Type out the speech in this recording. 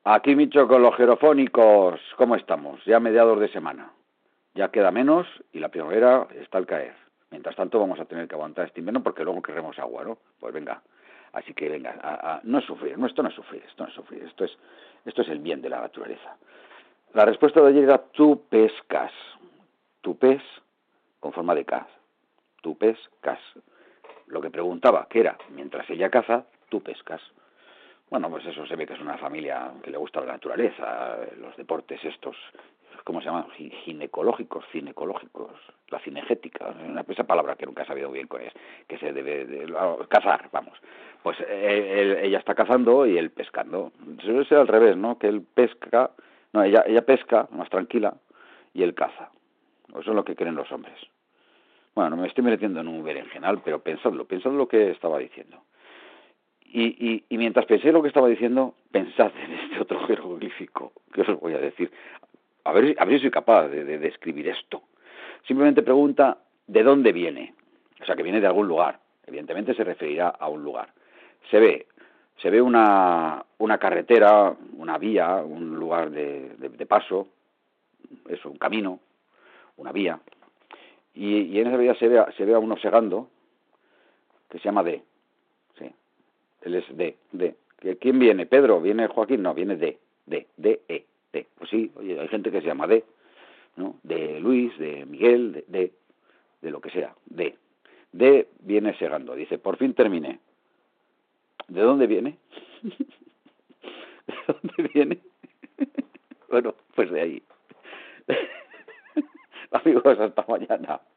Aquí Micho con los jerofónicos, ¿cómo estamos? Ya mediados de semana. Ya queda menos y la primavera está al caer. Mientras tanto vamos a tener que aguantar este invierno porque luego queremos agua, ¿no? Pues venga. Así que venga, no es sufrir, no, esto no es sufrir, esto es el bien de la naturaleza. La respuesta de ayer era tú pescas. Tu pes con forma de cas. Tu pescas. Lo que preguntaba, que era, mientras ella caza, tú pescas. Bueno, pues eso se ve que es una familia que le gusta la naturaleza, los deportes estos, ¿cómo se llaman? Ginecológicos, cinecológicos, la cinegética, esa palabra que nunca he sabido bien cuál es, que se debe de cazar, vamos. Pues ella está cazando y él pescando. Suele ser al revés, ¿no? Que él pesca, no, ella pesca, más tranquila, y él caza. Eso es lo que creen los hombres. Bueno, no me estoy metiendo en un berenjenal, pero pensadlo lo que estaba diciendo. Y mientras pensé lo que estaba diciendo, pensad en este otro jeroglífico que os voy a decir. A ver si soy capaz de describir esto. Simplemente pregunta ¿de dónde viene? O sea, que viene de algún lugar. Evidentemente se referirá a un lugar. Se ve una carretera, una vía, un lugar de paso, eso, un camino, una vía. Y en esa vía se ve a uno segando, que se llama D. Sí. Él es D. ¿Quién viene? ¿Pedro? ¿Viene Joaquín? No, viene D. D. Pues sí, oye, hay gente que se llama D, ¿no? De Luis, de Miguel, de lo que sea. D. D viene segando. Dice, por fin terminé. ¿De dónde viene? ¿De dónde viene? Bueno, pues de ahí. Amigos, hasta mañana.